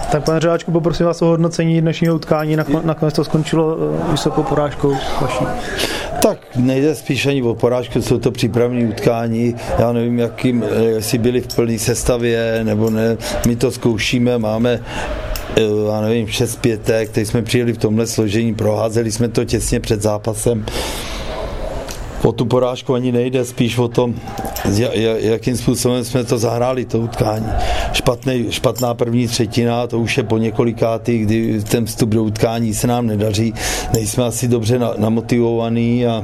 Tak pane Řeváčku, poprosím vás o hodnocení dnešního utkání, nakonec to skončilo vysokou porážkou vaší. Tak nejde spíš ani o porážku, jsou to přípravné utkání, já nevím, jestli byli v plné sestavě, nebo ne, my to zkoušíme, máme já nevím, 6 pětek, teď jsme přijeli v tomhle složení, proházeli jsme to těsně před zápasem. O tu porážku ani nejde, spíš o tom, jakým způsobem jsme to zahráli, to utkání. Špatná první třetina, to už je po několikátý, kdy ten vstup do utkání se nám nedaří, nejsme asi dobře namotivovaný a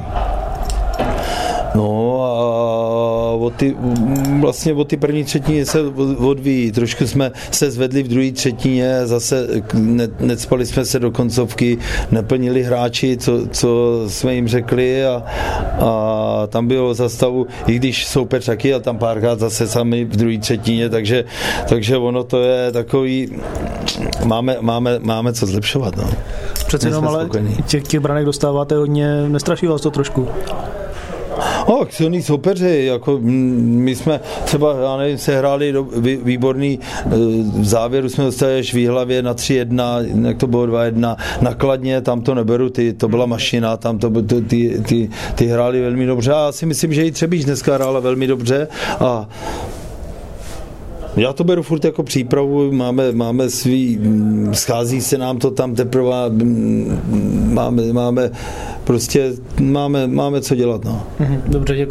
o ty první třetině se odvíjí. Trošku jsme se zvedli v druhé třetině, zase necpali jsme se do koncovky, neplnili hráči, co jsme jim řekli a tam bylo za stavu, i když soupeř taky a tam párkrát zase sami v druhé třetině, takže ono to je takový, máme co zlepšovat. No. Přece jenom, ale těch branek dostáváte hodně, nestraší vás to trošku? Silný soupeři, jako my jsme třeba, já nevím, se hráli výborný, v závěru jsme dostali až v Jihlavě na 3-1, jak to bylo 2-1, na Kladně, tam to neberu, to byla mašina, tam ty hráli velmi dobře a já si myslím, že i Třebíč dneska hrála velmi dobře a já to beru furt jako přípravu, máme svý, schází se nám to tam teprve, máme co dělat. No. Dobře, děkuji.